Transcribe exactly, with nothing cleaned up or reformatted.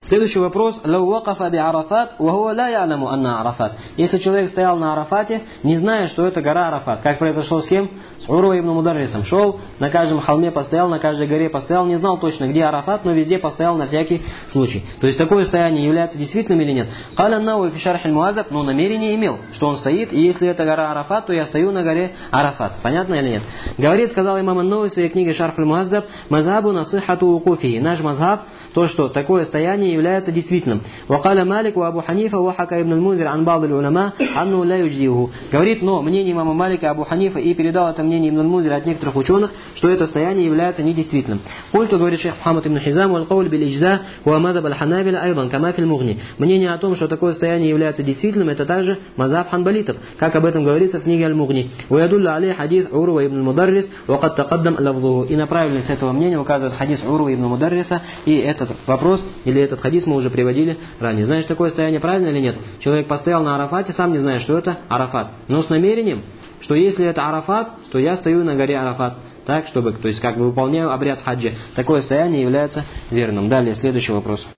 Следующий вопрос. «Лау вакафа би Арафат, ва хуа ла я'ламу анна Арафат». Если человек стоял на Арафате, не зная, что это гора Арафат. Как произошло с кем? С Урва ибн Мударрисом. Шел, на каждом холме постоял, на каждой горе постоял, не знал точно, где Арафат, но везде постоял на всякий случай. То есть такое стояние является действительным или нет? «Каля науи фи шархи аль-Муаззаб», но намерение имел, что он стоит, и если это гора Арафат, то я стою на горе Арафат. Понятно или нет? Говорит, сказал имам ан-Науи в своей книге «Шарх аль-Муаззаб», «Мазхабу насихату укуфи». Наш мазхаб, то, что такое стояние является действительным. وقال مالك وابو حنيفه وحكى ابن المنذر عن بعض العلماء انه لا يجزيه. Говорит, но мнение имама Малика, Абу Ханифа, и передал это мнение Ибн аль-Мунзир от некоторых ученых, что это стояние является недействительным. Культу, говорит шейх Мухаммад ибн Хизам, والقول بالإجزاء هو مذهب الحنابلة أيضا كما في المغني. Мнение о том, что такое стояние является действительным, это также мазхаб ханбалитов, как об этом говорится в книге Аль-Мугни. ويدل عليه حديث عروة ибн المدرس وقد تقدم لفظه. И на правильность этого мнения указывает хадис Урва ибн Мударриса, и этот вопрос или этот хадис мы уже приводили ранее. Знаешь, такое стояние правильно или нет? Человек постоял на Арафате, сам не знает, что это Арафат. Но с намерением, что если это Арафат, то я стою на горе Арафат. Так, чтобы, то есть как бы выполняю обряд хаджи. Такое стояние является верным. Далее, следующий вопрос.